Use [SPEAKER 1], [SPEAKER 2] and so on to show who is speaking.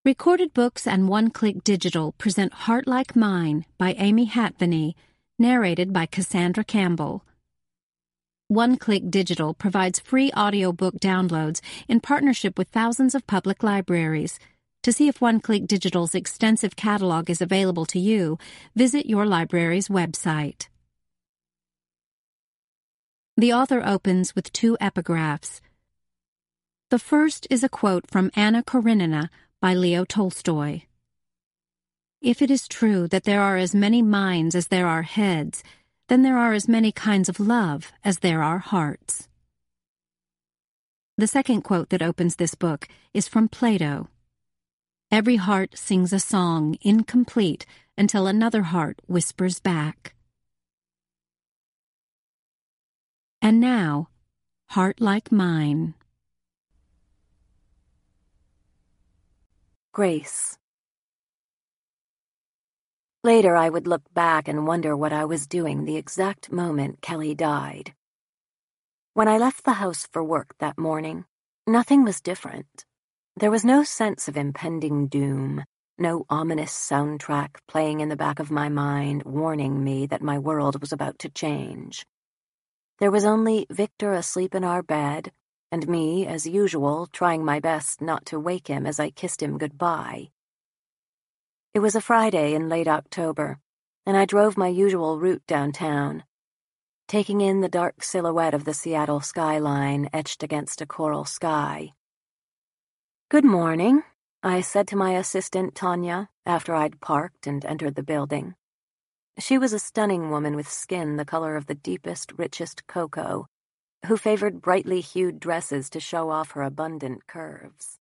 [SPEAKER 1] Recorded Books and One Click Digital present Heart Like Mine by Amy Hatveney, narrated by Cassandra Campbell. One Click Digital provides free audiobook downloads in partnership with thousands of public libraries. To see if One Click Digital's extensive catalog is available to you, visit your library's website. The author opens with two epigraphs. The first is a quote from Anna Karenina by Leo Tolstoy. If it is true that there are as many minds as there are heads, then there are as many kinds of love as there are hearts. The second quote that opens this book is from Plato. Every heart sings a song incomplete until another heart whispers back. And now, Heart Like Mine.
[SPEAKER 2] Grace. Later, I would look back and wonder what I was doing the exact moment Kelly died. When I left the house for work that morning, nothing was different. There was no sense of impending doom, no ominous soundtrack playing in the back of my mind warning me that my world was about to change. There was only Victor asleep in our bed, and me, as usual, trying my best not to wake him as I kissed him goodbye. It was a Friday in late October, and I drove my usual route downtown, taking in the dark silhouette of the Seattle skyline etched against a coral sky. "Good morning," I said to my assistant, Tanya, after I'd parked and entered the building. She was a stunning woman with skin the color of the deepest, richest cocoa, who favored brightly hued dresses to show off her abundant curves.